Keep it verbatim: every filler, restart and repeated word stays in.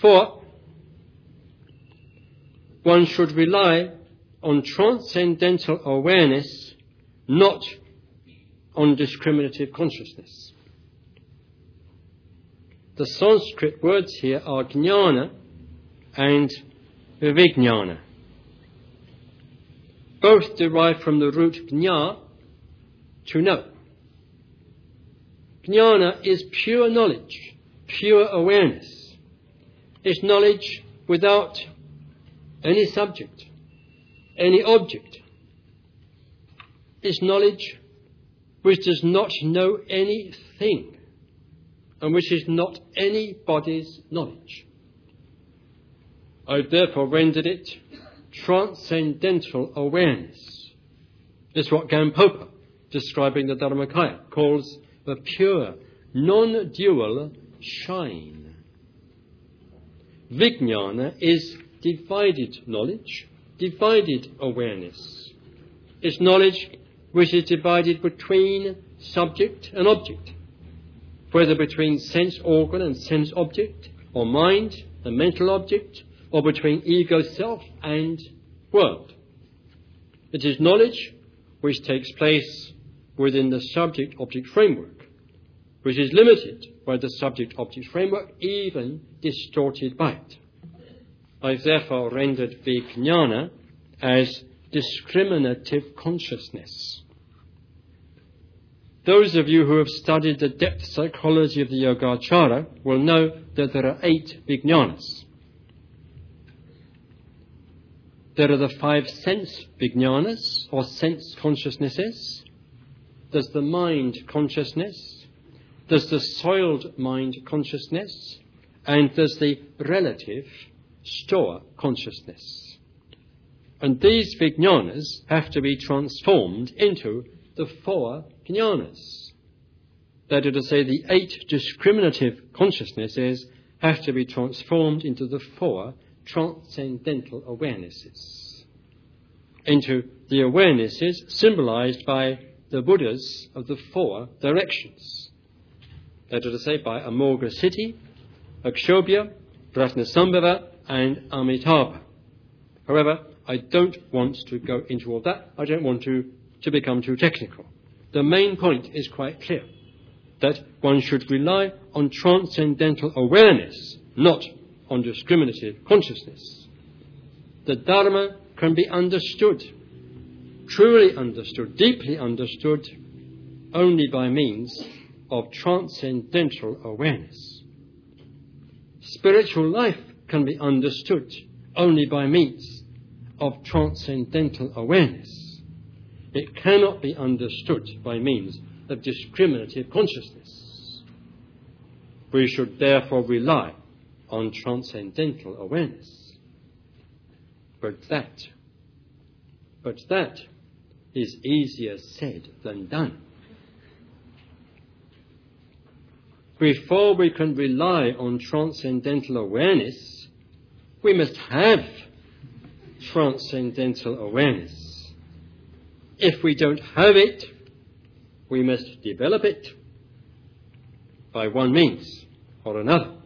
Therefore, one should rely on transcendental awareness, not on discriminative consciousness. The Sanskrit words here are jnana and vijnana. Both derive from the root jna, to know. Jnana is pure knowledge, pure awareness. It's knowledge without any subject, any object. It's knowledge which does not know anything, and which is not anybody's knowledge. I've therefore rendered it transcendental awareness. It's what Gampopa, describing the Dharmakaya, calls a pure, non-dual shine. Vijnana is divided knowledge, divided awareness. It's knowledge which is divided between subject and object, whether between sense organ and sense object, or mind and mental object, or between ego self and world. It is knowledge which takes place within the subject-object framework, which is limited by the subject-object framework, even distorted by it. I've therefore rendered vijnana as discriminative consciousness. Those of you who have studied the depth psychology of the Yogacara will know that there are eight vijnanas. There are the five sense vijnanas, or sense consciousnesses. There's the mind consciousness. There's the soiled mind consciousness. And there's the relative store consciousness. And these vijnanas have to be transformed into the four jnanas. That is to say, the eight discriminative consciousnesses have to be transformed into the four transcendental awarenesses, into the awarenesses symbolized by the Buddhas of the four directions. That is to say, by Amoga Siddhi, Akshobhya, Ratnasambhava, and Amitabha. However, I don't want to go into all that. I don't want to, to become too technical. The main point is quite clear, that one should rely on transcendental awareness, not on discriminative consciousness. The Dharma can be understood, truly understood, deeply understood, only by means of transcendental awareness. Spiritual life can be understood only by means of transcendental awareness. It cannot be understood by means of discriminative consciousness. We should therefore rely on transcendental awareness. But that, but that is easier said than done. Before we can rely on transcendental awareness, we must have transcendental awareness. If we don't have it, we must develop it by one means or another.